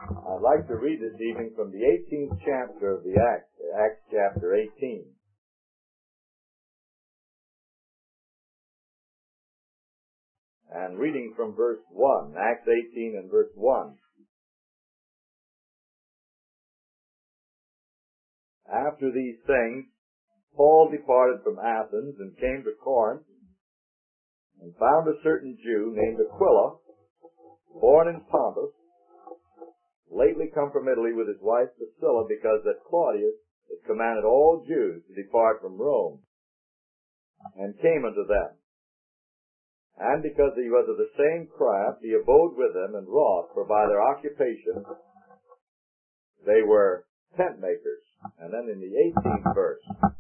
I'd like to read this evening from the 18th chapter of the Acts chapter 18. And reading from verse 1, Acts 18 and verse 1. After these things, Paul departed from Athens and came to Corinth, and found a certain Jew named Aquila, born in Pontus, lately come from Italy with his wife Priscilla, because that Claudius had commanded all Jews to depart from Rome, and came unto them. And because he was of the same craft, he abode with them and wrought, for by their occupation they were tent makers. And then in the 18th verse,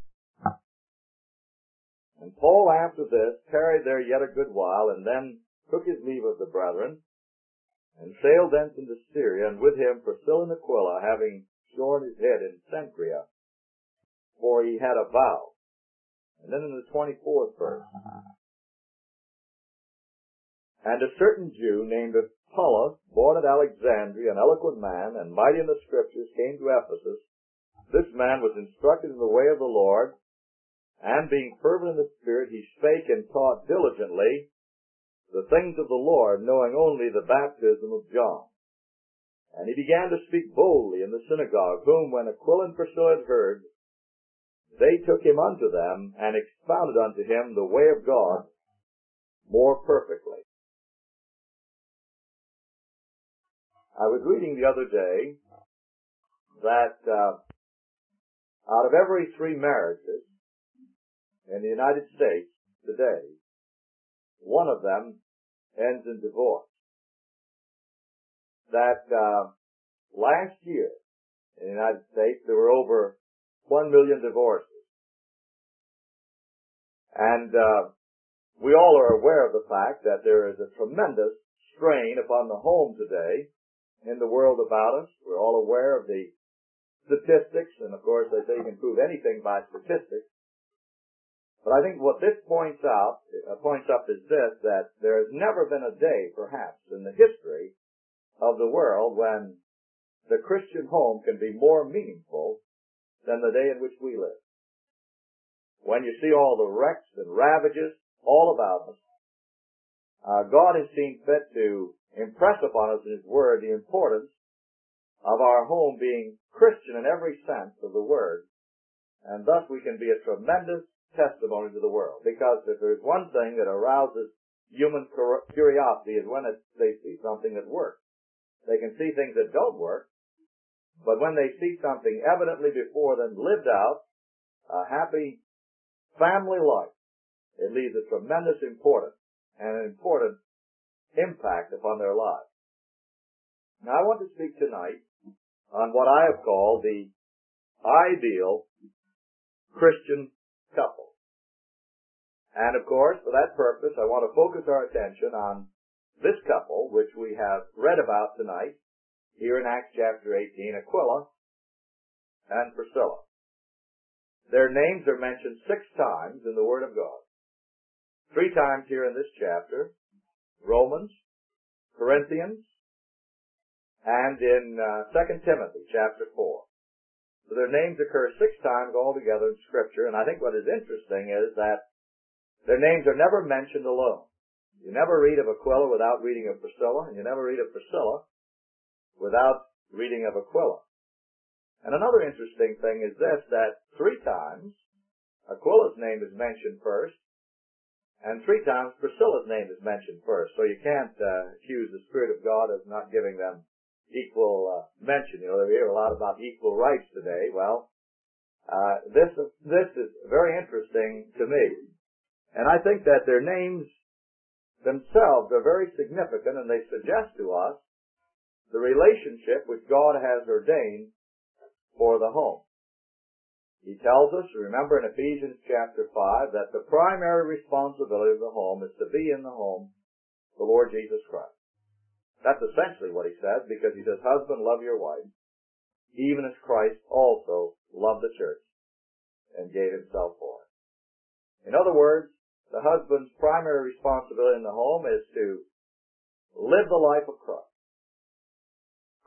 and Paul after this tarried there yet a good while, and then took his leave of the brethren, and sailed thence into Syria, and with him Priscilla and Aquila, having shorn his head in Cenchrea, for he had a vow. And then in the 24th verse, and a certain Jew named Apollos, born at Alexandria, an eloquent man, and mighty in the Scriptures, came to Ephesus. This man was instructed in the way of the Lord, and being fervent in the Spirit, he spake and taught diligently the things of the Lord, knowing only the baptism of John. And he began to speak boldly in the synagogue, whom when Aquila and Priscilla had heard, they took him unto them, and expounded unto him the way of God more perfectly. I was reading the other day that out of every 3 marriages in the United States today, one of them ends in divorce. That last year in the United States there were over 1 million divorces. And we all are aware of the fact that there is a tremendous strain upon the home today in the world about us. We're all aware of the statistics, and of course they say you can prove anything by statistics. But I think what this points up is this, that there has never been a day, perhaps, in the history of the world when the Christian home can be more meaningful than the day in which we live. When you see all the wrecks and ravages all about us, God has seen fit to impress upon us in His Word the importance of our home being Christian in every sense of the word, and thus we can be a tremendous testimony to the world. Because if there's one thing that arouses human curiosity is when they see something that works. They can see things that don't work, but when they see something evidently before them lived out, a happy family life, it leaves a tremendous importance and an important impact upon their lives. Now I want to speak tonight on what I have called the ideal Christian couple. And of course, for that purpose, I want to focus our attention on this couple, which we have read about tonight, here in Acts chapter 18, Aquila and Priscilla. Their names are mentioned 6 times in the Word of God. 3 times here in this chapter, Romans, Corinthians, and in 2 Timothy chapter 4. So their names occur 6 times altogether in Scripture, and I think what is interesting is that their names are never mentioned alone. You never read of Aquila without reading of Priscilla, and you never read of Priscilla without reading of Aquila. And another interesting thing is this, that 3 times Aquila's name is mentioned first, and 3 times Priscilla's name is mentioned first. So you can't accuse the Spirit of God of not giving them equal mention. You know, we hear a lot about equal rights today. Well, this is very interesting to me. And I think that their names themselves are very significant, and they suggest to us the relationship which God has ordained for the home. He tells us, remember in Ephesians chapter 5, that the primary responsibility of the home is to be in the home the Lord Jesus Christ. That's essentially what he says, because he says, husband, love your wife, even as Christ also loved the church and gave himself for it. In other words, the husband's primary responsibility in the home is to live the life of Christ.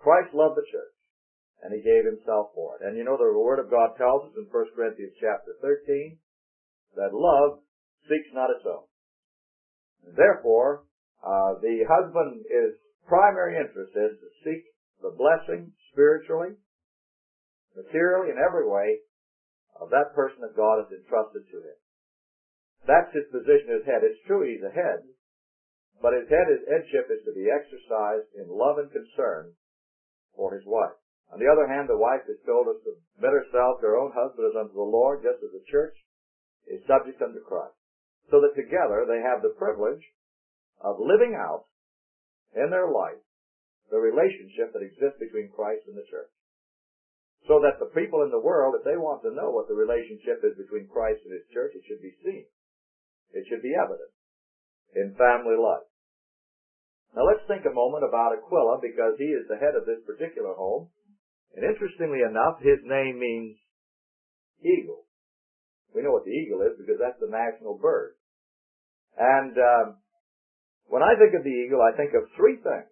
Christ loved the church, and he gave himself for it. And you know the Word of God tells us in 1 Corinthians chapter 13 that love seeks not its own. And therefore, the husband's primary interest is to seek the blessing spiritually, materially, in every way of that person that God has entrusted to him. That's his position as head. It's true he's a head, but his headship is to be exercised in love and concern for his wife. On the other hand, the wife is told us to submit herself to her own husband as unto the Lord, just as the church is subject unto Christ. So that together they have the privilege of living out in their life the relationship that exists between Christ and the church. So that the people in the world, if they want to know what the relationship is between Christ and his church, it should be seen. It should be evident in family life. Now let's think a moment about Aquila, because he is the head of this particular home. And interestingly enough, his name means eagle. We know what the eagle is because that's the national bird. And when I think of the eagle, I think of three things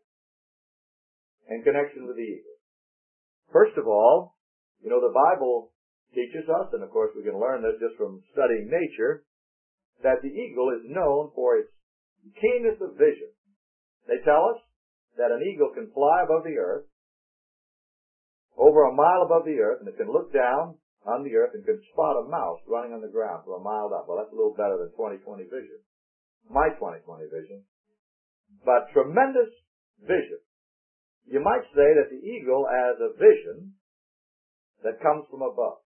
in connection with the eagle. First of all, you know, the Bible teaches us, and of course we can learn this just from studying nature, that the eagle is known for its keenness of vision. They tell us that an eagle can fly above the earth, over a mile above the earth, and it can look down on the earth and can spot a mouse running on the ground from a mile up. Well, that's a little better than 20/20 vision. My 20/20 vision. But tremendous vision. You might say that the eagle has a vision that comes from above.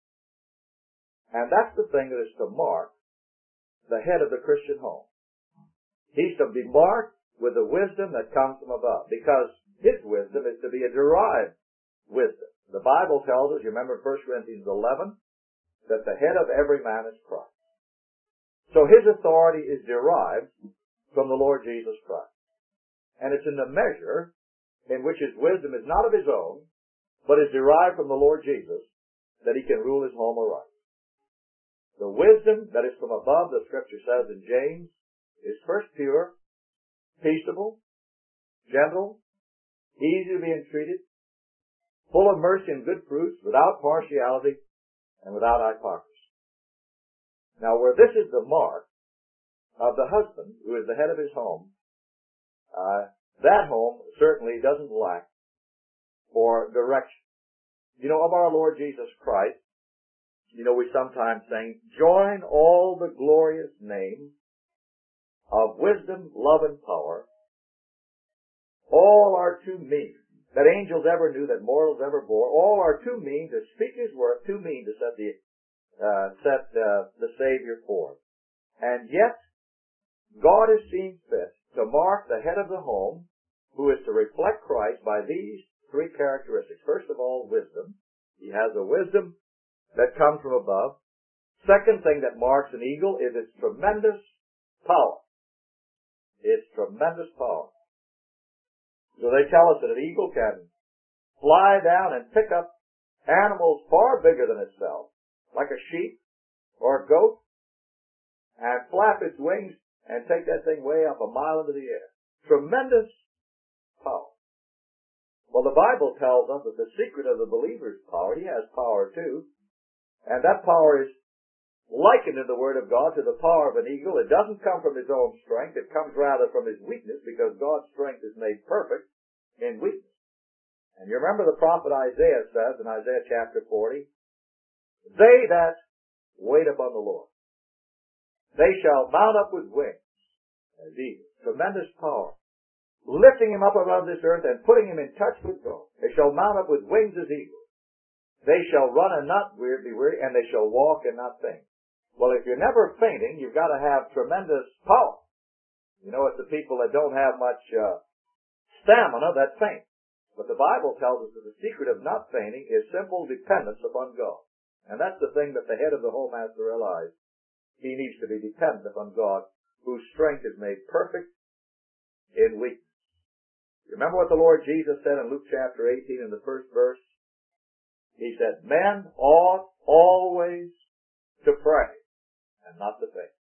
And that's the thing that is to mark the head of the Christian home. He's to be marked with the wisdom that comes from above, because his wisdom is to be a derived wisdom. The Bible tells us, you remember in 1 Corinthians 11, that the head of every man is Christ. So his authority is derived from the Lord Jesus Christ. And it's in the measure in which his wisdom is not of his own, but is derived from the Lord Jesus, that he can rule his home aright. The wisdom that is from above, the Scripture says in James, is first pure, peaceable, gentle, easy to be entreated, full of mercy and good fruits, without partiality and without hypocrisy. Now, where this is the mark of the husband, who is the head of his home, that home certainly doesn't lack for direction. You know, of our Lord Jesus Christ, you know, we sometimes sing, join all the glorious names of wisdom, love, and power. All are too mean that angels ever knew, that mortals ever bore. All are too mean to speak his word, too mean to set the Savior forth. And yet, God has seen fit to mark the head of the home, who is to reflect Christ, by these three characteristics. First of all, wisdom. He has a wisdom that comes from above. Second thing that marks an eagle is its tremendous power. Its tremendous power. So they tell us that an eagle can fly down and pick up animals far bigger than itself, like a sheep or a goat, and flap its wings and take that thing way up a mile into the air. Tremendous power. Well, the Bible tells us that the secret of the believer's power, he has power too, and that power is likened in the Word of God to the power of an eagle. It doesn't come from his own strength. It comes rather from his weakness, because God's strength is made perfect in weakness. And you remember the prophet Isaiah says in Isaiah chapter 40, they that wait upon the Lord, they shall mount up with wings as eagles. Tremendous power. Lifting him up above this earth and putting him in touch with God. They shall mount up with wings as eagles. They shall run and not be weary, and they shall walk and not faint. Well, if you're never fainting, you've got to have tremendous power. You know, it's the people that don't have much stamina that faint. But the Bible tells us that the secret of not fainting is simple dependence upon God. And that's the thing that the head of the home has to realize. He needs to be dependent upon God, whose strength is made perfect in weakness. You remember what the Lord Jesus said in Luke chapter 18 in the first verse? He said, men ought always to pray and not to faint.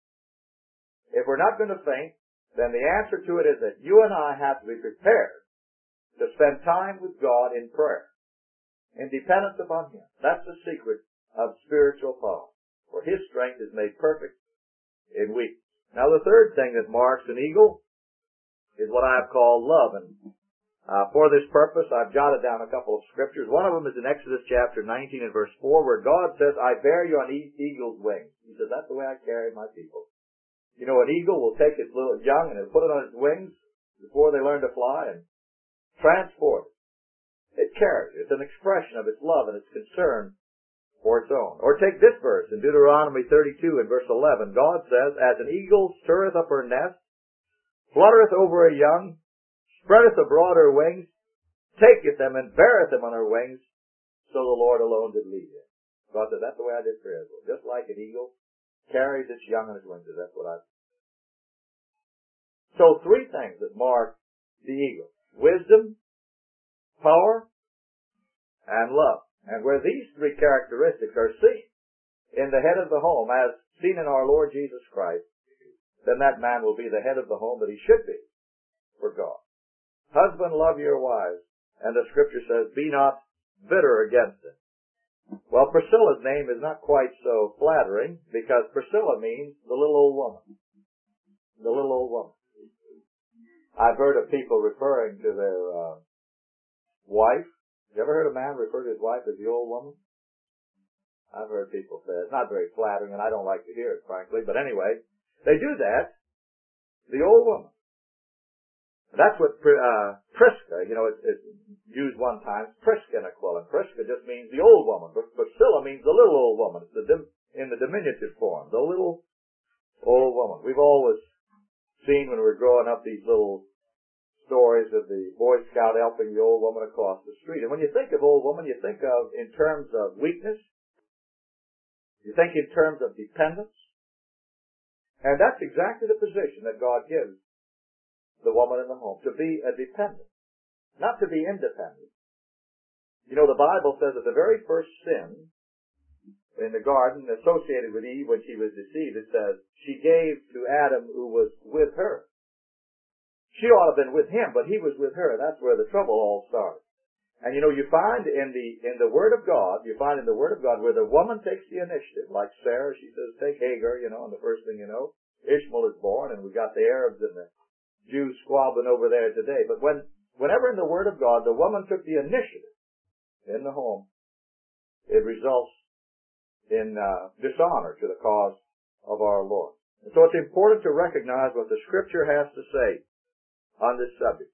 If we're not going to faint, then the answer to it is that you and I have to be prepared to spend time with God in prayer, in dependence upon Him. That's the secret of spiritual power, for His strength is made perfect in weakness. Now the third thing that marks an eagle is what I have called love. And for this purpose, I've jotted down a couple of scriptures. One of them is in Exodus chapter 19 and verse 4, where God says, I bear you on eagle's wings. He says, that's the way I carry my people. You know, an eagle will take its little young and it'll put it on its wings before they learn to fly and transport it. It carries it. It's an expression of its love and its concern for its own. Or take this verse in Deuteronomy 32 and verse 11. God says, as an eagle stirreth up her nest, fluttereth over her young, spreadeth abroad her wings, taketh them and beareth them on her wings, so the Lord alone did lead him. God said, that's the way I did for Israel. Just like an eagle carries its young on its wings. That's what I did. So three things that mark the eagle. Wisdom, power, and love. And where these three characteristics are seen in the head of the home, as seen in our Lord Jesus Christ, then that man will be the head of the home that he should be for God. Husband, love your wives. And the scripture says, be not bitter against them. Well, Priscilla's name is not quite so flattering, because Priscilla means the little old woman. The little old woman. I've heard of people referring to their wife. You ever heard a man refer to his wife as the old woman? I've heard people say it's not very flattering, and I don't like to hear it, frankly. But anyway, they do that. The old woman. That's what Prisca, it's used one time, Prisca and Aquila. Prisca just means the old woman, but Priscilla means the little old woman. It's in the diminutive form, the little old woman. We've always seen when we were growing up these little stories of the Boy Scout helping the old woman across the street. And when you think of old woman, you think of in terms of weakness. You think in terms of dependence. And that's exactly the position that God gives the woman in the home, to be a dependent, not to be independent. You know, the Bible says that the very first sin in the garden associated with Eve when she was deceived, it says, she gave to Adam who was with her. She ought to have been with him, but he was with her. That's where the trouble all started. And you know, you find in the Word of God, where the woman takes the initiative, like Sarah, she says, take Hagar, and the first thing you know, Ishmael is born, and we got the Arabs and the Jews squabbling over there today. But whenever in the Word of God the woman took the initiative in the home, it results in dishonor to the cause of our Lord. And so it's important to recognize what the Scripture has to say on this subject.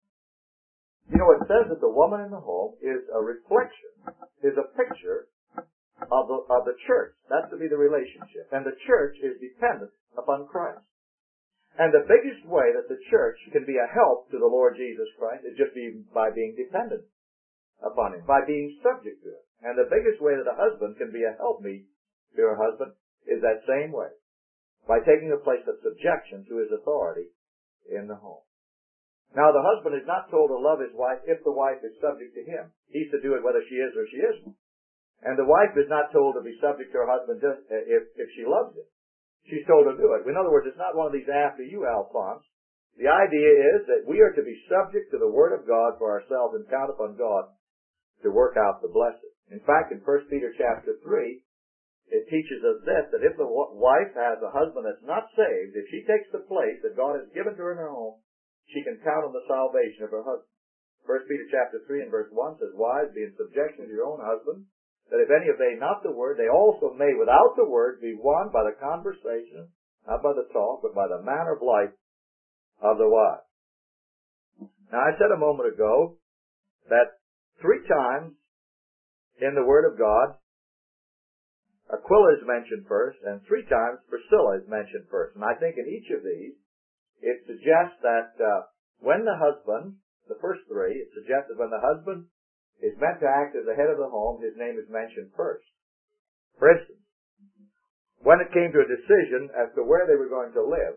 You know, it says that the woman in the home is a reflection, is a picture of the church. That's to be the relationship. And the church is dependent upon Christ. And the biggest way that the church can be a help to the Lord Jesus Christ is just by being dependent upon Him, by being subject to Him. And the biggest way that a husband can be a helpmeet to her husband is that same way, by taking a place of subjection to his authority in the home. Now, the husband is not told to love his wife if the wife is subject to him. He's to do it whether she is or she isn't. And the wife is not told to be subject to her husband just if she loves him. She's told to do it. In other words, it's not one of these after you, Alphonse. The idea is that we are to be subject to the Word of God for ourselves and count upon God to work out the blessing. In fact, in 1 Peter chapter 3, it teaches us this, that if the wife has a husband that's not saved, if she takes the place that God has given to her in her home, she can count on the salvation of her husband. 1 Peter chapter 3 and verse 1 says, wives, be in subjection to your own husband, that if any obey not the word, they also may without the word be won by the conversation, not by the talk, but by the manner of life of the wife. Now, I said a moment ago that 3 times in the Word of God, Aquila is mentioned first, and 3 times Priscilla is mentioned first. And I think in each of these, it suggests that when the husband, the first 3, it suggests that when the husband is meant to act as the head of the home, his name is mentioned first. For instance, when it came to a decision as to where they were going to live,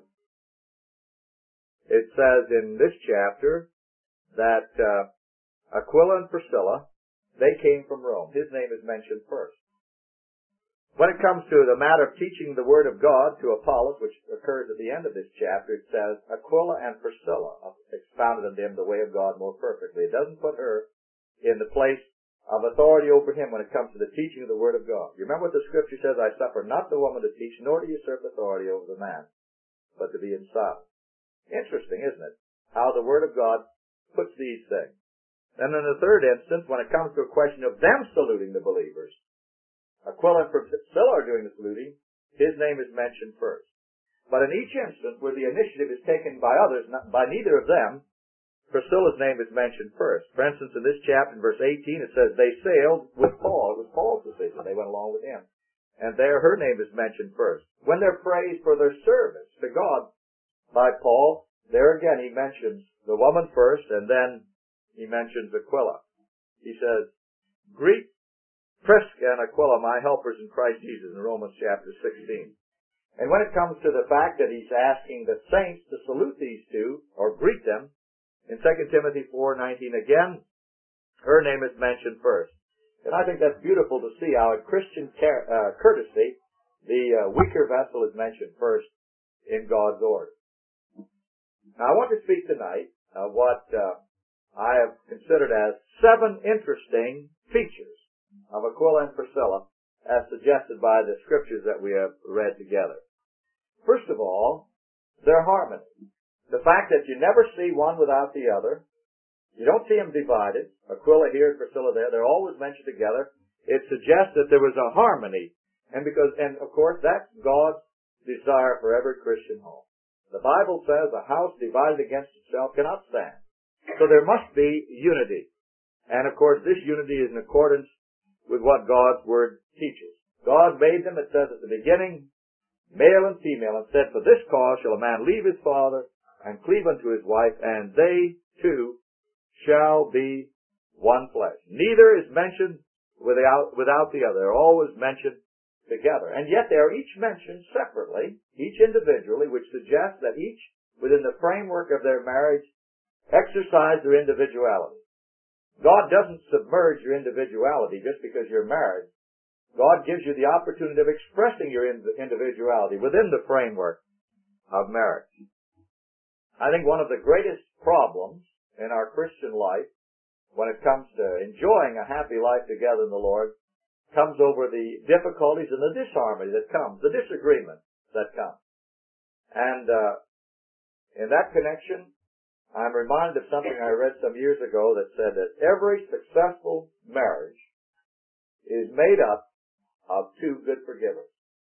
it says in this chapter that Aquila and Priscilla, they came from Rome. His name is mentioned first. When it comes to the matter of teaching the Word of God to Apollos, which occurs at the end of this chapter, it says, Aquila and Priscilla expounded unto him the way of God more perfectly. It doesn't put her in the place of authority over him when it comes to the teaching of the Word of God. You remember what the Scripture says, I suffer not the woman to teach, nor to usurp authority over the man, but to be in silence. Interesting, isn't it? How the Word of God puts these things. And in the third instance, when it comes to a question of them saluting the believers, Aquila and Priscilla are doing the saluting, his name is mentioned first. But in each instance where the initiative is taken by others, not by neither of them, Priscilla's name is mentioned first. For instance, in this chapter, in verse 18, it says, they sailed with Paul. It was Paul's decision. They went along with him. And there her name is mentioned first. When they're praised for their service to God by Paul, there again he mentions the woman first, and then he mentions Aquila. He says, Greet Prisca and Aquila, my helpers in Christ Jesus, in Romans chapter 16. And when it comes to the fact that he's asking the saints to salute these two, or greet them, in 2 Timothy 4:19 again, her name is mentioned first. And I think that's beautiful to see how in Christian courtesy, the weaker vessel is mentioned first in God's order. Now I want to speak tonight of what I have considered as 7 interesting features of Aquila and Priscilla as suggested by the scriptures that we have read together. First of all, their harmony. The fact that you never see one without the other. You don't see them divided. Aquila here and Priscilla there. They're always mentioned together. It suggests that there was a harmony. And of course, that's God's desire for every Christian home. The Bible says a house divided against itself cannot stand. So there must be unity. And of course, this unity is in accordance with what God's Word teaches. God made them, it says at the beginning, male and female, and said, for this cause shall a man leave his father and cleave unto his wife, and they two shall be one flesh. Neither is mentioned without the other. They're always mentioned together. And yet they are each mentioned separately, each individually, which suggests that each, within the framework of their marriage, exercise their individuality. God doesn't submerge your individuality just because you're married. God gives you the opportunity of expressing your individuality within the framework of marriage. I think one of the greatest problems in our Christian life when it comes to enjoying a happy life together in the Lord comes over the difficulties and the disharmony that comes, the disagreement that comes. And in that connection, I'm reminded of something I read some years ago that said that every successful marriage is made up of 2 good forgivers.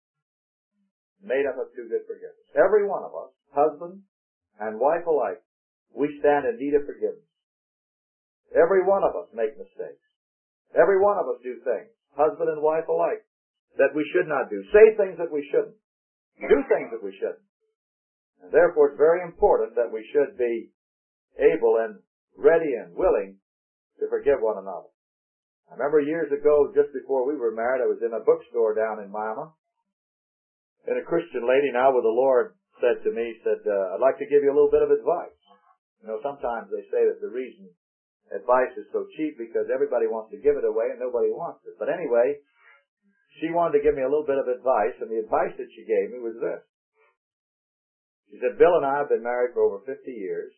Made up of 2 good forgivers. Every one of us, husband and wife alike, we stand in need of forgiveness. Every one of us make mistakes. Every one of us do things, husband and wife alike, that we should not do. Say things that we shouldn't. Do things that we shouldn't. And therefore it's very important that we should be able and ready and willing to forgive one another. I remember years ago, just before we were married, I was in a bookstore down in Miami, and a Christian lady now with the Lord said to me, I'd like to give you a little bit of advice. You know, sometimes they say that the reason advice is so cheap because everybody wants to give it away and nobody wants it. But anyway, she wanted to give me a little bit of advice, and the advice that she gave me was this. She said, Bill and I have been married for over 50 years.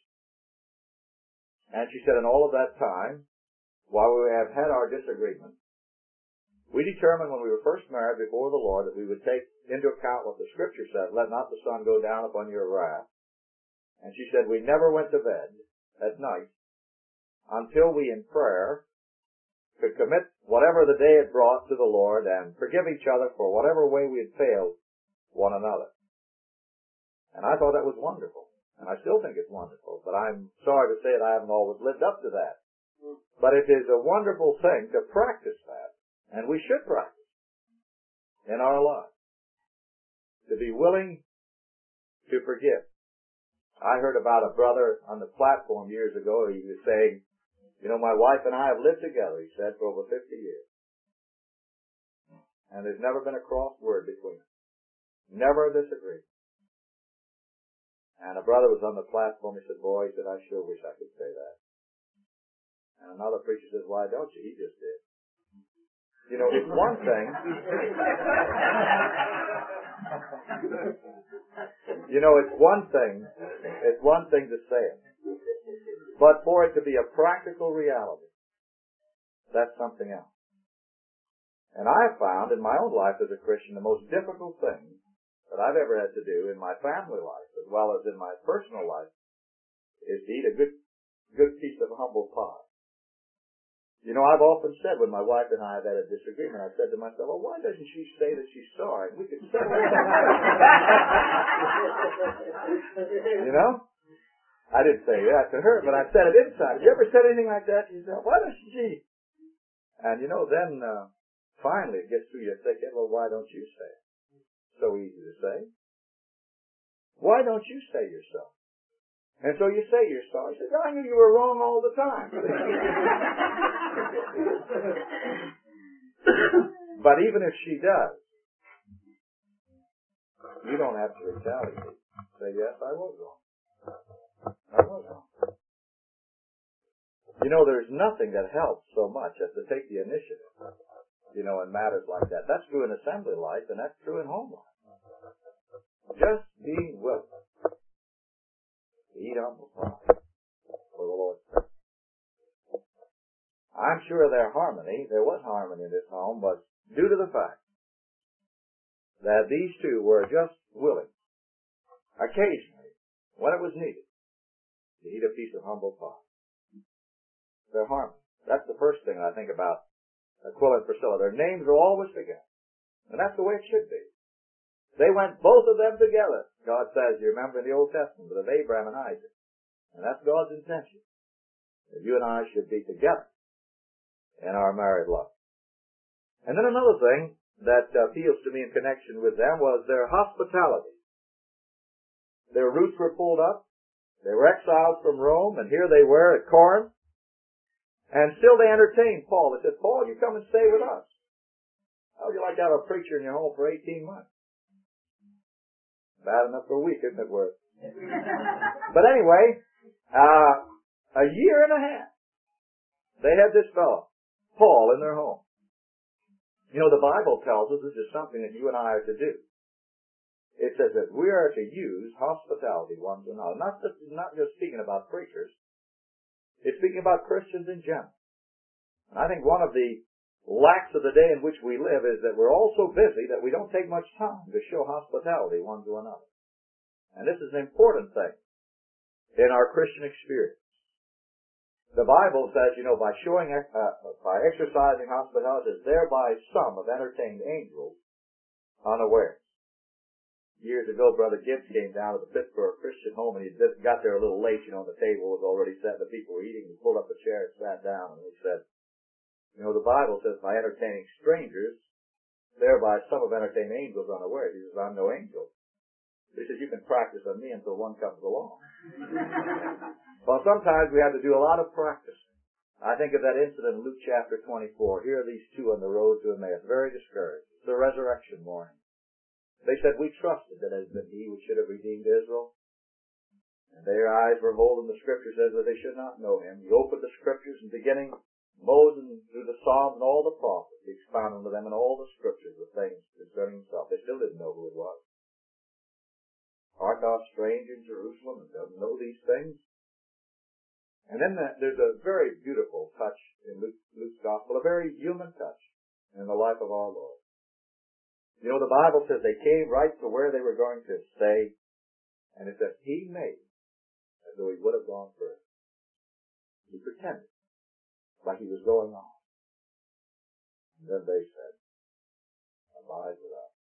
And she said, in all of that time, while we have had our disagreements, we determined when we were first married before the Lord that we would take into account what the Scripture said, let not the sun go down upon your wrath. And she said, we never went to bed at night until we in prayer could commit whatever the day had brought to the Lord and forgive each other for whatever way we had failed one another. And I thought that was wonderful. And I still think it's wonderful, but I'm sorry to say that I haven't always lived up to that. But it is a wonderful thing to practice that, and we should practice in our lives, to be willing to forgive. I heard about a brother on the platform years ago. He was saying, you know, my wife and I have lived together, he said, for over 50 years. And there's never been a cross word between us. Never a disagreement. And a brother was on the platform. He said, boy, he said, I sure wish I could say that. And another preacher says, why don't you? He just did. You know, it's one thing. You know, it's one thing. It's one thing to say it. But for it to be a practical reality, that's something else. And I have found in my own life as a Christian the most difficult thing that I've ever had to do in my family life as well as in my personal life is to eat a good piece of humble pie. You know, I've often said when my wife and I have had a disagreement, I said to myself, well, why doesn't she say that she's sorry? We could settle it. You know? I didn't say that to her, but I said it inside. Have you ever said anything like that? She said, why doesn't she? And you know, then finally it gets through your thick head, well, why don't you say it? So easy to say. Why don't you say you're sorry? And so you say you're sorry. She says, I knew you were wrong all the time. But even if she does, you don't have to retaliate. Say, yes, I was wrong. I was wrong. You know, there's nothing that helps so much as to take the initiative, you know, in matters like that. That's true in assembly life, and that's true in home life. Just being willing to eat humble pie for the Lord's sake. I'm sure there was harmony in this home, was due to the fact that these two were just willing, occasionally, when it was needed, to eat a piece of humble pie. Their harmony. That's the first thing I think about Aquila and Priscilla. Their names are always together. And that's the way it should be. They went both of them together. God says, you remember in the Old Testament, of Abraham and Isaac. And that's God's intention. That you and I should be together in our married life. And then another thing that appeals to me in connection with them was their hospitality. Their roots were pulled up. They were exiled from Rome, and here they were at Corinth. And still they entertained Paul. They said, Paul, you come and stay with us. How would you like to have a preacher in your home for 18 months? Bad enough for a week, isn't it, Worth? But anyway, a year and a half, they had this fellow, Paul, in their home. You know, the Bible tells us this is something that you and I are to do. It says that we are to use hospitality one to another. Not just speaking about preachers. It's speaking about Christians in general. And I think one of the lacks of the day in which we live is that we're all so busy that we don't take much time to show hospitality one to another. And this is an important thing in our Christian experience. The Bible says, you know, by exercising hospitality, thereby some have entertained angels unawares. Years ago, Brother Gibbs came down to the Pittsburgh Christian home, and he got there a little late. You know, the table was already set, the people were eating. He pulled up a chair and sat down, and he said, you know, the Bible says by entertaining strangers, thereby some have entertained angels unawares. He says, I'm no angel. He says, you can practice on me until one comes along. Well, sometimes we have to do a lot of practicing. I think of that incident in Luke chapter 24. Here are these two on the road to Emmaus, very discouraged. It's the resurrection morning. They said, we trusted that it had been he which should have redeemed Israel. And their eyes were holding the Scriptures as though they should not know him. He opened the Scriptures, and beginning Moses through the Psalms and all the prophets, he expounded to them in all the Scriptures the things concerning himself. They still didn't know who it was. Art thou a stranger in Jerusalem and doesn't know these things? And then there's a very beautiful touch in Luke's Gospel, a very human touch in the life of our Lord. You know, the Bible says they came right to where they were going to stay, and it says he made as though he would have gone further. He pretended like he was going on. And then they said, abide with us.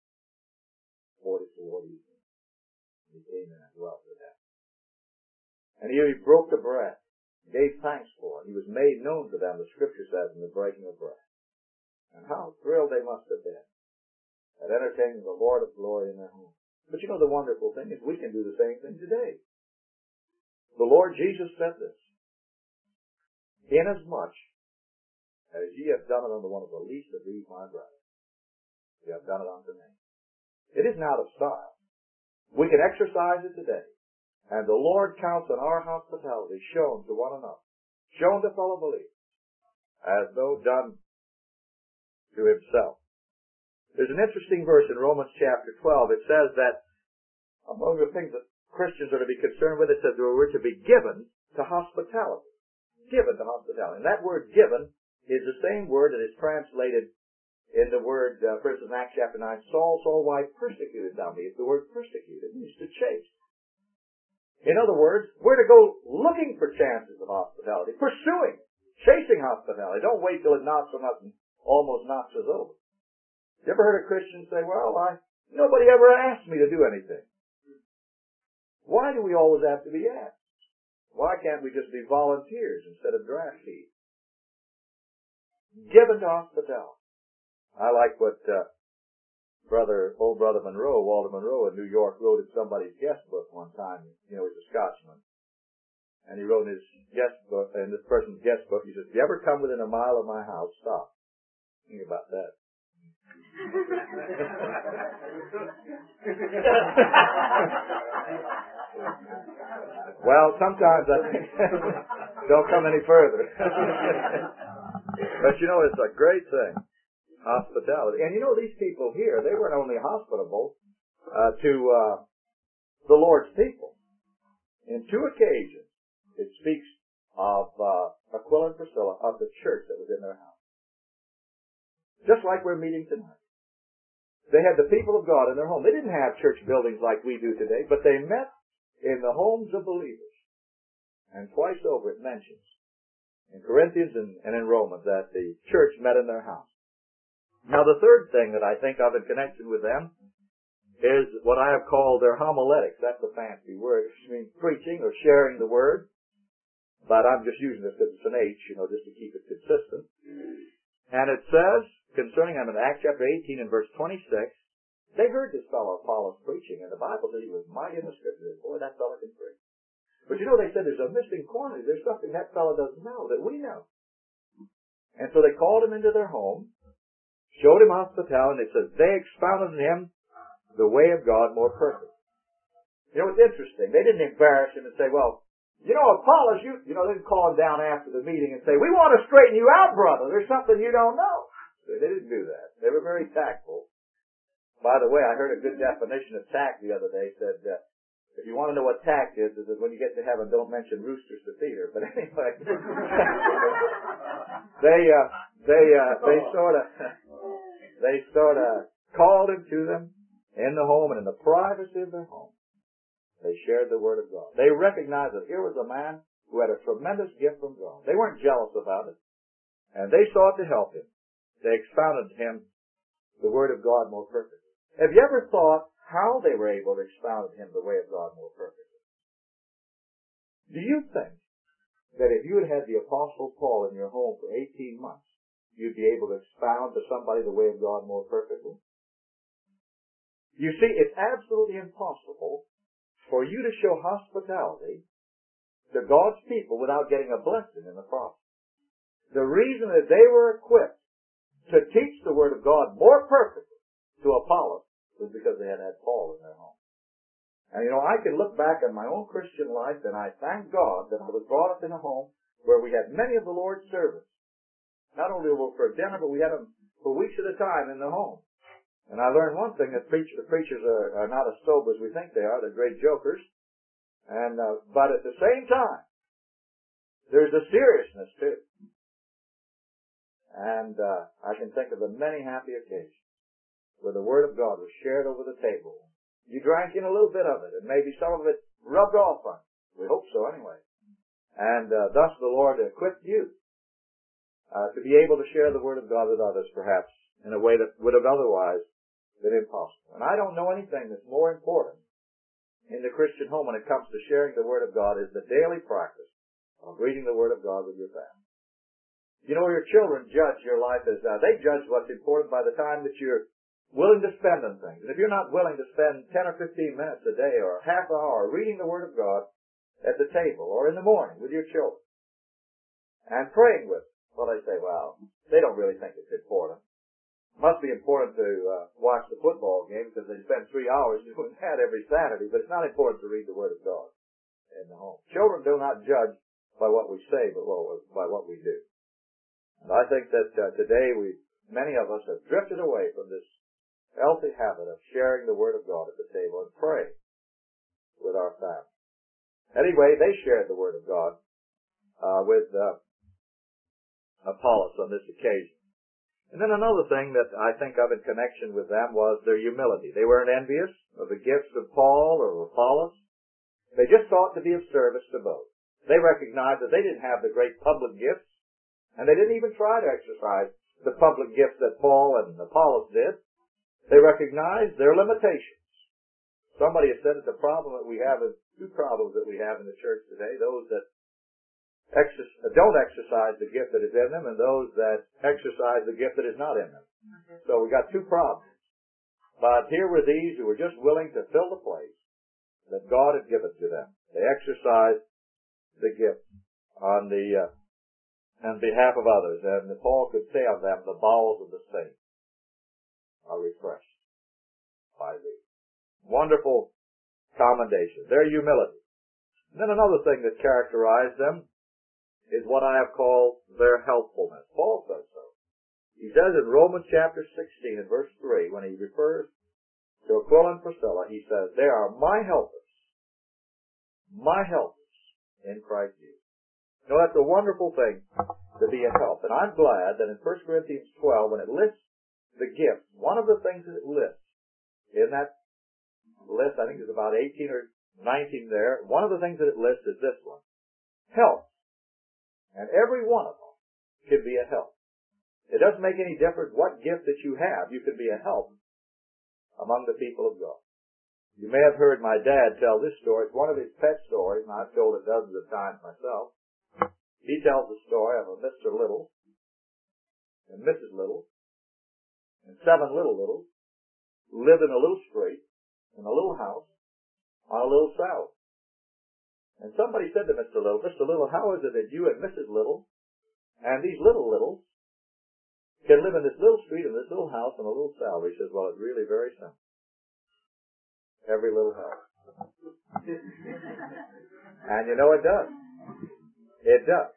44 evenings. He came in and dwelt with them. And here he broke the bread, gave thanks for it. He was made known to them, the Scripture says, in the breaking of bread. And how thrilled they must have been at entertaining the Lord of glory in their home. But you know, the wonderful thing is we can do the same thing today. The Lord Jesus said this, inasmuch as ye have done it unto one of the least of these my brothers, ye have done it unto me. It isn't out of style. We can exercise it today. And the Lord counts on our hospitality shown to one another, shown to fellow believers, as though done to himself. There's an interesting verse in Romans chapter 12. It says that among the things that Christians are to be concerned with, it says we're to be given to hospitality. Given to hospitality. And that word given is the same word that is translated in the word, for instance, in Acts chapter 9, Saul, Saul, why persecuted thou me? It's the word persecuted. It means to chase. In other words, we're to go looking for chances of hospitality, pursuing, chasing hospitality. Don't wait till it knocks on us and almost knocks us over. You ever heard a Christian say, well, nobody ever asked me to do anything? Why do we always have to be asked? Why can't we just be volunteers instead of draft feed? Given to hospitality. I like what old brother Monroe, Walter Monroe in New York, wrote in somebody's guest book one time. You know, he's a Scotsman. And he wrote in his guest book, in this person's guest book, he says, if you ever come within a mile of my house, stop. Think about that. Well, sometimes I think don't come any further. But you know, it's a great thing. Hospitality. And you know, these people here, they weren't only hospitable to the Lord's people. In two occasions, it speaks of Aquila and Priscilla, of the church that was in their house. Just like we're meeting tonight. They had the people of God in their home. They didn't have church buildings like we do today, but they met in the homes of believers. And twice over it mentions, in Corinthians and in Romans, that the church met in their house. Now the third thing that I think of in connection with them is what I have called their homiletics. That's a fancy word. It means preaching or sharing the word. But I'm just using this because it's an H, just to keep it consistent. And it says, concerning them in Acts chapter 18 and verse 26, they heard this fellow Apollos preaching, and the Bible says he was mighty in the scriptures. Boy, that fellow can preach. But they said there's a missing quantity. There's something that fellow doesn't know that we know. And so they called him into their home, showed him hospitality, and it says they expounded to him the way of God more perfect. It's interesting. They didn't embarrass him and say, well, Apollos, they didn't call him down after the meeting and say, we want to straighten you out, brother. There's something you don't know. They didn't do that. They were very tactful. By the way, I heard a good definition of tact the other day. It said, if you want to know what tact is that when you get to heaven, don't mention roosters to feed her. But anyway, they sort of called him to them in the home, and in the privacy of their home, they shared the word of God. They recognized that here was a man who had a tremendous gift from God. They weren't jealous about it, and they sought to help him. They expounded to him the word of God more perfectly. Have you ever thought how they were able to expound to him the way of God more perfectly? Do you think that if you had had the Apostle Paul in your home for 18 months, you'd be able to expound to somebody the way of God more perfectly? You see, it's absolutely impossible for you to show hospitality to God's people without getting a blessing in the process. The reason that they were equipped to teach the Word of God more perfectly to Apollos was because they had had Paul in their home. And I can look back on my own Christian life, and I thank God that I was brought up in a home where we had many of the Lord's servants. Not only for dinner, but we had them for weeks at a time in the home. And I learned one thing, that the preachers are not as sober as we think they are. They're great jokers. But at the same time, there's a seriousness too. And I can think of the many happy occasions where the Word of God was shared over the table. You drank in a little bit of it, and maybe some of it rubbed off on you. We hope so anyway. And thus the Lord equipped you to be able to share the Word of God with others, perhaps, in a way that would have otherwise been impossible. And I don't know anything that's more important in the Christian home when it comes to sharing the Word of God is the daily practice of reading the Word of God with your family. Your children judge your life as, they judge what's important by the time that you're willing to spend on things. And if you're not willing to spend 10 or 15 minutes a day or half an hour reading the Word of God at the table or in the morning with your children and praying with them, well, they say, well, they don't really think it's important. It must be important to watch the football game because they spend 3 hours doing that every Saturday, but it's not important to read the Word of God in the home. Children do not judge by what we say, but by what we do. And I think that today many of us have drifted away from this healthy habit of sharing the Word of God at the table and praying with our family. Anyway, they shared the Word of God with Apollos on this occasion. And then another thing that I think of in connection with them was their humility. They weren't envious of the gifts of Paul or of Apollos. They just sought to be of service to both. They recognized that they didn't have the great public gifts, and they didn't even try to exercise the public gifts that Paul and Apollos did. They recognized their limitations. Somebody has said that the problem that we have is two problems that we have in the church today. Those that don't exercise the gift that is in them and those that exercise the gift that is not in them. So we got two problems. But here were these who were just willing to fill the place that God had given to them. They exercised the gift on behalf of others. And Paul could say of them, the bowels of the saints are refreshed by thee. Wonderful commendation. Their humility. And then another thing that characterized them is what I have called their helpfulness. Paul says so. He says in Romans chapter 16 and verse 3, when he refers to Aquila and Priscilla, he says, they are my helpers in Christ Jesus. You know, that's a wonderful thing to be a help. And I'm glad that in 1 Corinthians 12, when it lists the gifts, one of the things that it lists, in that list, I think there's about 18 or 19 there, one of the things that it lists is this one. Help. And every one of them can be a help. It doesn't make any difference what gift that you have. You can be a help among the people of God. You may have heard my dad tell this story. It's one of his pet stories, and I've told it dozens of times myself. He tells the story of a Mr. Little and Mrs. Little and 7 little Littles who lived in a little street, in a little house, on a little south. And somebody said to Mr. Little, how is it that you and Mrs. Little and these little Littles can live in this little street, in this little house, on a little south? He says, well, it's really very simple. Every little helps. And you know it does. It does.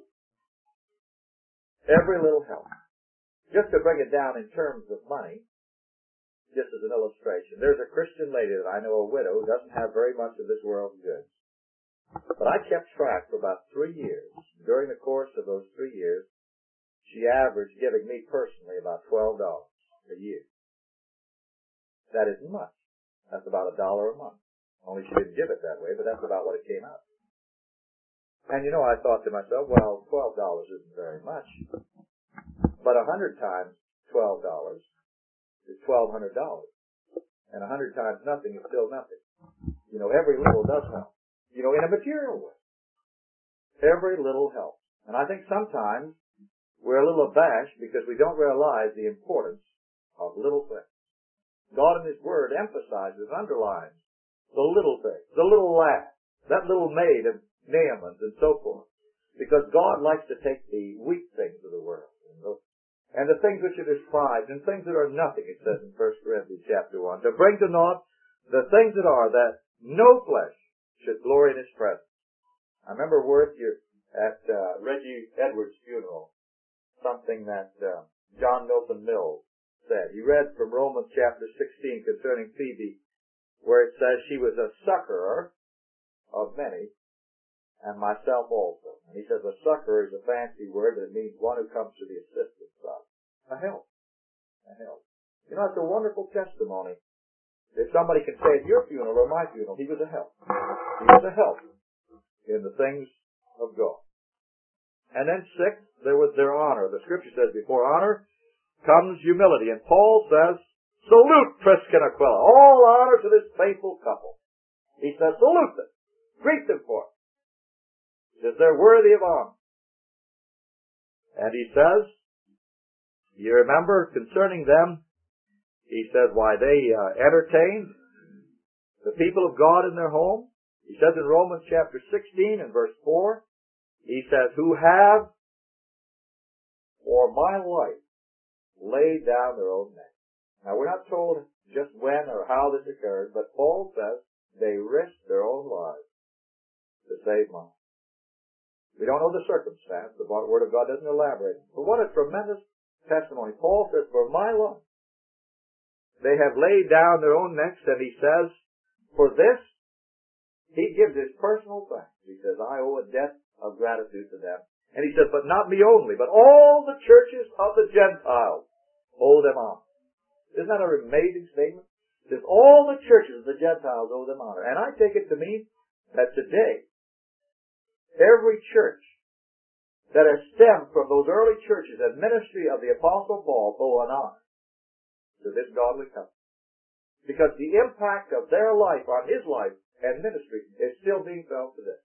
Every little helps. Just to bring it down in terms of money, just as an illustration, there's a Christian lady that I know, a widow, who doesn't have very much of this world's goods. But I kept track for about 3 years. During the course of those 3 years, she averaged giving me personally about $12 a year. That isn't much. That's about $1 a month. Only she didn't give it that way, but that's about what it came out. And you know, I thought to myself, well, $12 isn't very much. But 100 times $12 is $1,200. And 100 times nothing is still nothing. You know, every little does help. You know, in a material way. Every little helps. And I think sometimes we're a little abashed because we don't realize the importance of little things. God in His Word emphasizes, underlines the little things, the little lad, that little maid of Naaman's and so forth. Because God likes to take the weak things of the world and the things which are despised and things that are nothing, it says in 1 Corinthians chapter 1, to bring to naught the things that are, that no flesh should glory in His presence. I remember Worth at Reggie Edwards' funeral, something that John Milton Mills said. He read from Romans chapter 16 concerning Phoebe, where it says she was a succorer of many, and myself also. And he says a succor is a fancy word, but it means one who comes to the assistance of. A help. A help. You know, it's a wonderful testimony. If somebody can say at your funeral or my funeral, he was a help. He was a help in the things of God. And then 6, there was their honor. The scripture says before honor comes humility. And Paul says, salute Prisca and Aquila. All honor to this faithful couple. He says, salute them. Greet them for it. Because they're worthy of honor. And he says, you remember concerning them, he says why they entertained the people of God in their home. He says in Romans chapter 16 and verse 4, he says, who have for my life laid down their own necks. Now we're not told just when or how this occurred, but Paul says they risked their own lives to save mine. We don't know the circumstance. The Word of God doesn't elaborate. But what a tremendous testimony. Paul says, for my life, they have laid down their own necks, and he says, for this, he gives his personal thanks. He says, I owe a debt of gratitude to them. And he says, but not me only, but all the churches of the Gentiles owe them honor. Isn't that an amazing statement? It says, all the churches of the Gentiles owe them honor. And I take it to mean that today, every church that has stemmed from those early churches and ministry of the Apostle Paul owe an honor to this godly couple. Because the impact of their life on his life and ministry is still being felt today.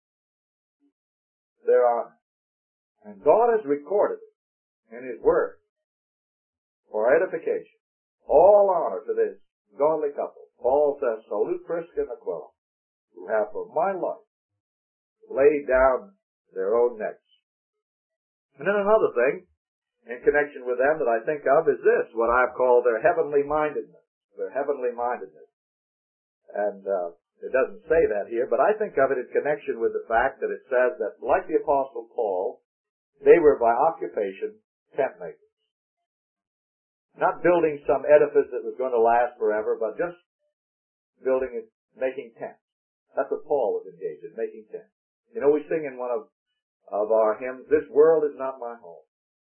Their honor. And God has recorded it in His Word for edification. All honor to this godly couple. Paul says, salute Prisca and Aquila, who have for my life laid down their own necks. And then another thing in connection with them that I think of is this, what I've called their heavenly mindedness. Their heavenly mindedness. And it doesn't say that here, but I think of it in connection with the fact that it says that, like the Apostle Paul, they were by occupation tent makers. Not building some edifice that was going to last forever, but just building and making tents. That's what Paul was engaged in, making tents. You know, we sing in one of our hymns, this world is not my home,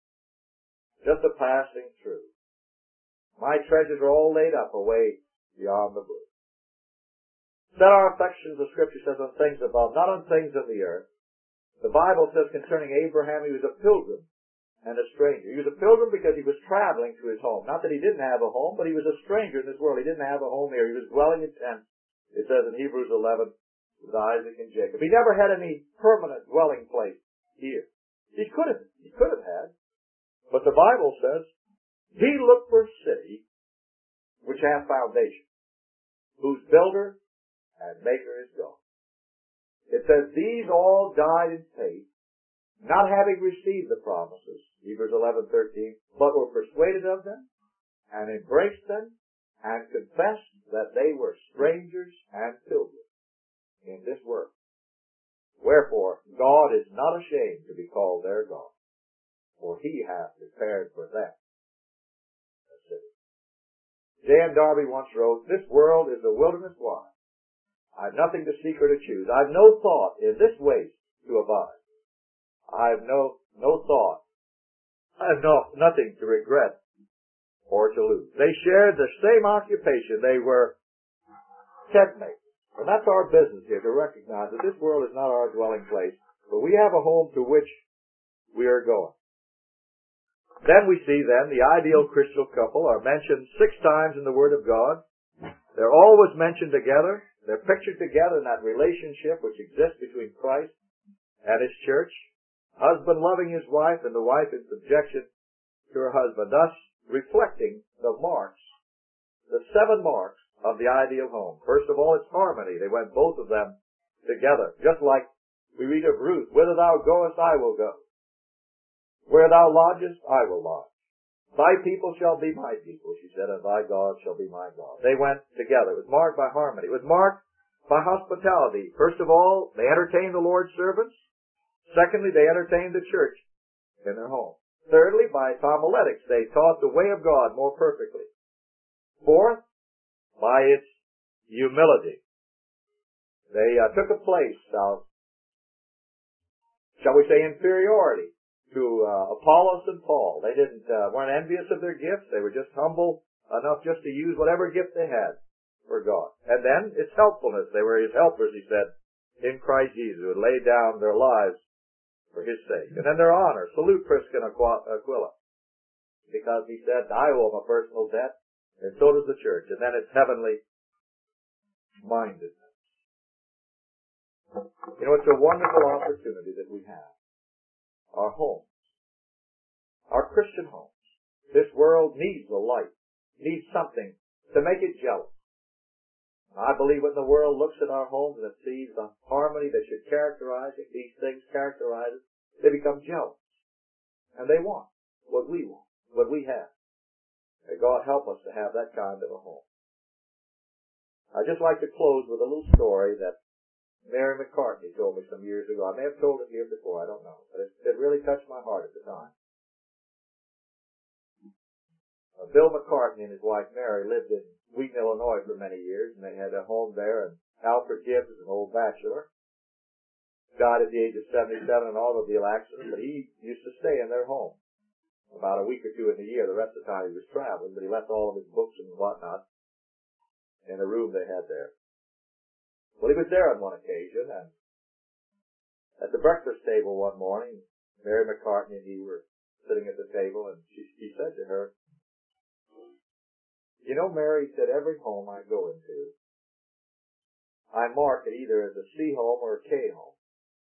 just a passing through. My treasures are all laid up away beyond the blue. Set our affections, the Scripture says, on things above, not on things of the earth. The Bible says concerning Abraham, he was a pilgrim and a stranger. He was a pilgrim because he was traveling to his home. Not that he didn't have a home, but he was a stranger in this world. He didn't have a home here. He was dwelling in tents, it says in Hebrews 11, with Isaac and Jacob. He never had any permanent dwelling place here. He could have had. But the Bible says, he looked for a city which hath foundation, whose builder and maker is God. It says, these all died in faith, not having received the promises, Hebrews 11:13, but were persuaded of them, and embraced them, and confessed that they were strangers and pilgrims in this world. Wherefore, God is not ashamed to be called their God, for He hath prepared for them a city. J.M. Darby once wrote, this world is a wilderness wide. I've nothing to seek or to choose. I've no thought in this waste to abide. I've no thought. I've nothing to regret or to lose. They shared the same occupation. They were tent makers. And that's our business here, to recognize that this world is not our dwelling place, but we have a home to which we are going. Then we see the ideal Christian couple are mentioned 6 times in the Word of God. They're always mentioned together. They're pictured together in that relationship which exists between Christ and His church. Husband loving his wife and the wife in subjection to her husband, thus reflecting the marks, the 7 marks of the ideal home. First of all, it's harmony. They went both of them together. Just like we read of Ruth, whither thou goest, I will go. Where thou lodgest, I will lodge. Thy people shall be my people, she said, and thy God shall be my God. They went together. It was marked by harmony. It was marked by hospitality. First of all, they entertained the Lord's servants. Secondly, they entertained the church in their home. Thirdly, by homiletics, they taught the way of God more perfectly. Fourth, by its humility. They took a place of, shall we say, inferiority to Apollos and Paul. They weren't envious of their gifts. They were just humble enough just to use whatever gift they had for God. And then its helpfulness. They were His helpers, he said, in Christ Jesus, who had laid down their lives for His sake. And then their honor. Salute Prisca and Aquila. Because he said, I owe them a personal debt, and so does the church. And then it's heavenly mindedness. You know, it's a wonderful opportunity that we have. Our homes. Our Christian homes. This world needs a light. Needs something to make it jealous. I believe when the world looks at our homes and sees the harmony that should characterize it, these things characterize it, they become jealous. And they want what we want, what we have. May God help us to have that kind of a home. I'd just like to close with a little story that Mary McCartney told me some years ago. I may have told it here before, I don't know. But it really touched my heart at the time. Bill McCartney and his wife Mary lived in Wheaton, Illinois for many years, and they had a home there. And Alfred Gibbs is an old bachelor. Died at the age of 77 in an automobile accident, but he used to stay in their home about a week or two in the year. The rest of the time he was traveling, but he left all of his books and whatnot in the room they had there. Well, he was there on one occasion, and at the breakfast table one morning, Mary McCartney and he were sitting at the table, and he said to her, "You know, Mary," he said, "every home I go into, I mark it either as a C home or a K home."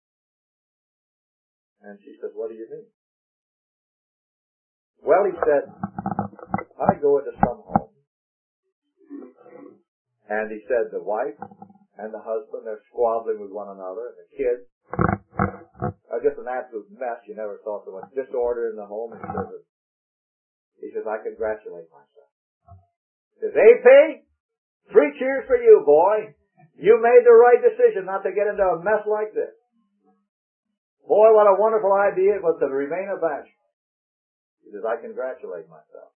And she said, "What do you mean?" "Well," he said, "I go into some homes." And he said, the wife and the husband, they're squabbling with one another, and the kids are just an absolute mess. You never saw so much disorder in the home. And he says, "I congratulate myself." He says, "AP, 3 cheers for you, boy. You made the right decision not to get into a mess like this. Boy, what a wonderful idea it was to remain a bachelor." He says, "I congratulate myself."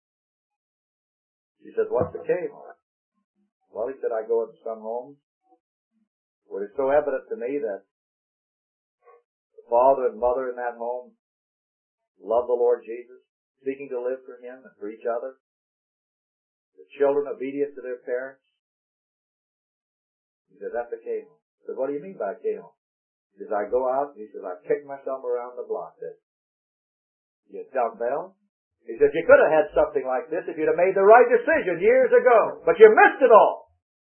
She says, "What's the K home?" "Well," he said, "I go into some homes where it's so evident to me that the father and mother in that home love the Lord Jesus, seeking to live for Him and for each other. The children obedient to their parents." He says, "That's a K home." He says, "What do you mean by a K home?" He says, "I go out," and he says, "I kick myself around the block." That you dumbbell. He says, "You could have had something like this if you'd have made the right decision years ago, but you missed it all."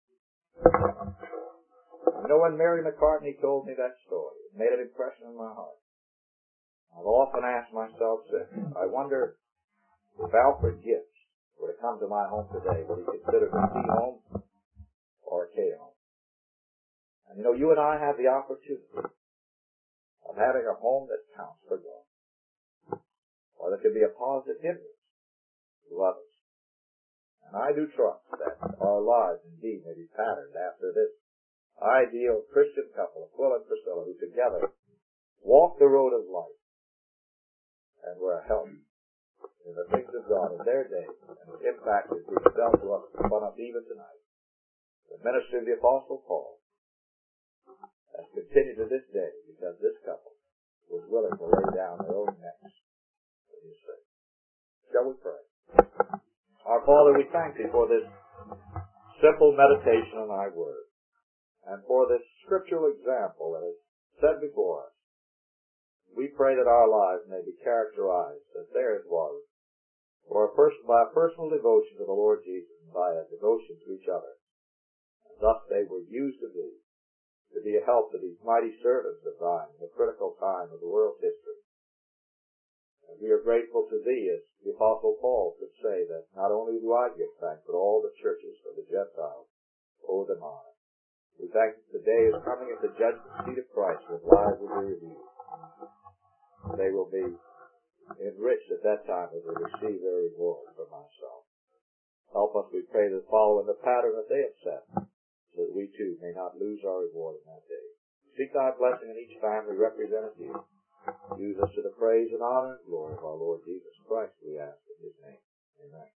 You know, when Mary McCartney told me that story, it made an impression on my heart. I've often asked myself since, I wonder if Alfred Gibbs were to come to my home today, would he consider it a C home or a K home? And you know, you and I have the opportunity of having a home that counts for God, or that can be a positive influence to others. And I do trust that our lives indeed may be patterned after this ideal Christian couple, Aquila and Priscilla, who together walked the road of life and were a help in the things of God in their day, and the impact is being felt to us upon us even tonight. The ministry of the Apostle Paul has continued to this day because this couple was willing to lay down their own necks for His sake. Shall we pray? Our Father, we thank Thee for this simple meditation on Thy Word, and for this scriptural example that is set before us. We pray that our lives may be characterized as theirs was, by a personal devotion to the Lord Jesus and by a devotion to each other. And thus they were used to be a help to these mighty servants of Thine in the critical time of the world's history. And we are grateful to Thee, as the Apostle Paul could say, that not only do I give thanks, but all the churches of the Gentiles owe them honor. We thank that the day is coming at the judgment seat of Christ, when lives will be reviewed. They will be enriched at that time as they receive their reward from ourselves. Help us, we pray, to follow in the pattern that they have set, so that we too may not lose our reward in that day. Seek Thy blessing in each family represented here. Use us to the praise and honor and glory of our Lord Jesus Christ, we ask in His name. Amen.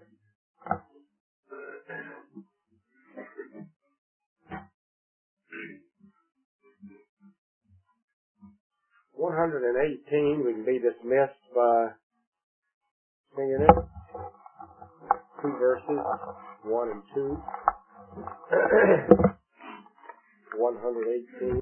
118, we can be dismissed by singing it. 2 verses, 1 and 2. 118.